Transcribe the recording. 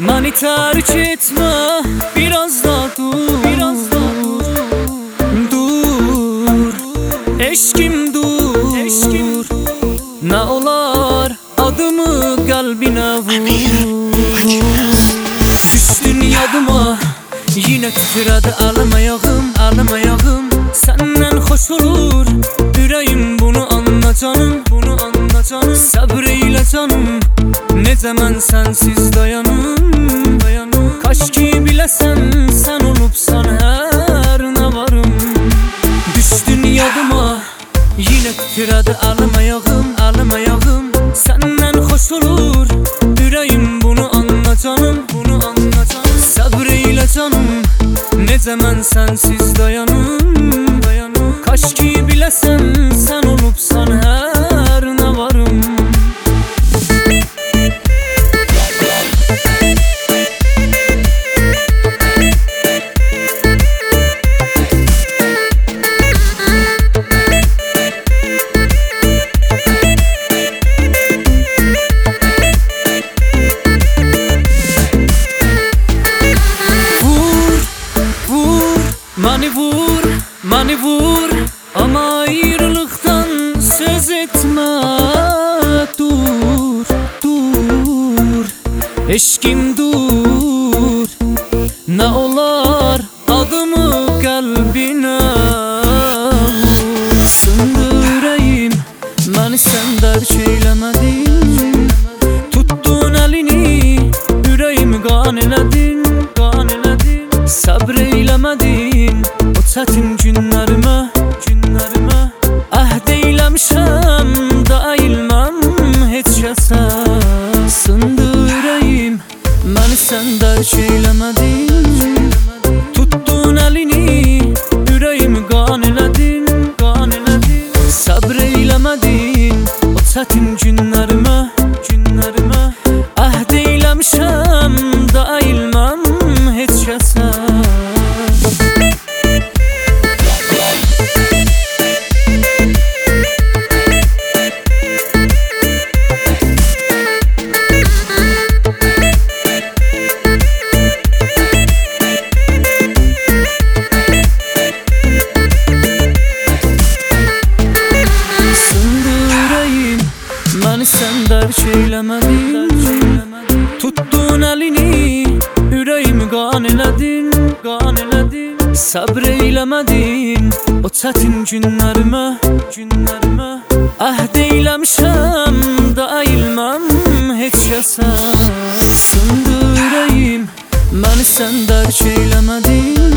Məni tərk etmə, biraz da dur, dur, eşkim dur. Nə olar adımı qəlbinə vur. Düşdün yadıma, yine titrədi əlim ayağım. Səndən xoş olur ürəyim, bunu anla canım. Səbr eylə canım, necə mən sənsiz dayanım. Kaş ki biləsən, sən olubsan hər nə varım. Düşdün yadıma, yine titrədi əlim ayağım. Səndən xoş olur ürəyim, bunu anla canım. Səbr eylə canım, necə mən sənsiz dayanım. Kaş ki biləsən, sən olubsan hər nə varım. Məni vur, ama ayrılıqdan söz etmə. Dur, eşkim dur. Nə olar adımı qəlbinə vur. Sındı ürəyim, məni sən dərk eyləmədin. Tutdun əlini, ürəyimi qan elədin. Səbr eyləmədin o çətin günlərimə. Əhd eyləmişəm, dailməm heç kəsə. Sındı ürəyim, məni sən dərk eyləmədin. Tutdun əlini, ürəyimi qan elədin. Səbr eyləmədin o çətin günlərimə. Əhd eyləmişəm, dailməm heç kəsə. Məni sən dərk eyləmədin. Tutdun əlini, ürəyimi qan elədin. Səbr eyləmədin o çətin günlərimə. Əhd eyləmişəm, dailməm heç kəsə. Sındı ürəyim, məni sən dərk eyləmədin.